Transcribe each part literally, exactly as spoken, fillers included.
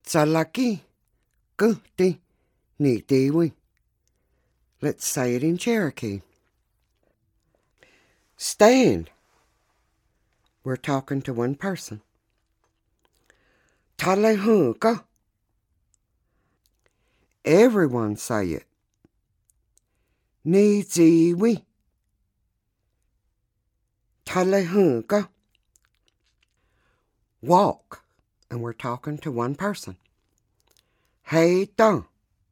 Tsalaki, guti, ni diwi. Let's say it in Cherokee. Stand. We're talking to one person. Talehuka. Everyone say it. Ni diwi. Talehuka. Walk. And we're talking to one person. Hey dun.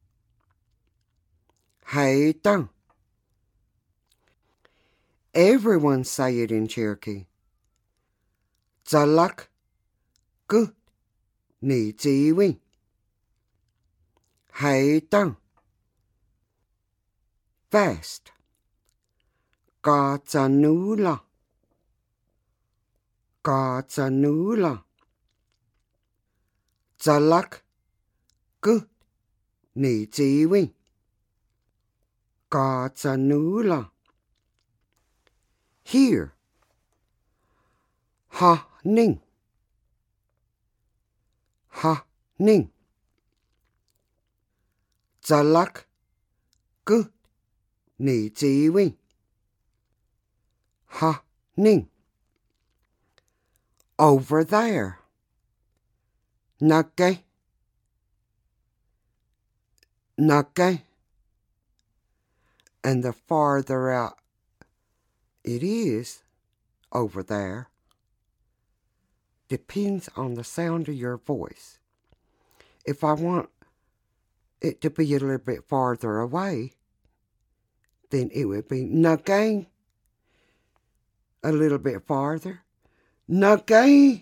Hey dun. Everyone say it in Cherokee. Zalak gu ni jiwi. Hey dun. Fast. Ga zanula. Ga zanula. Zalak gu ni jiwi. Ga zanula. Here. Ha ning. Ha ning. Zalak gu ni jiwi. Ha ning. Over there. Nake. Nake. And the farther out it is, over there, depends on the sound of your voice. If I want it to be a little bit farther away, then it would be nage. A little bit farther. Nage.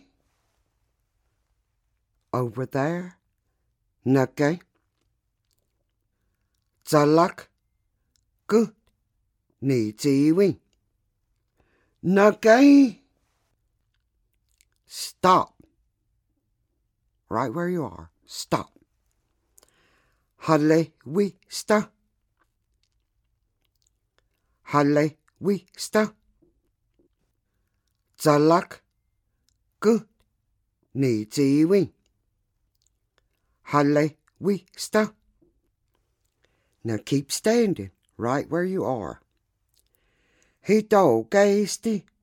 Over there. Nage. Zalak gu ni jiwi. Nage. Stop. Right where you are. Stop. Hale wista. Hale wista. Zalak gu ni jiwi. Hale wista. Now keep standing right where you are. He do gasti.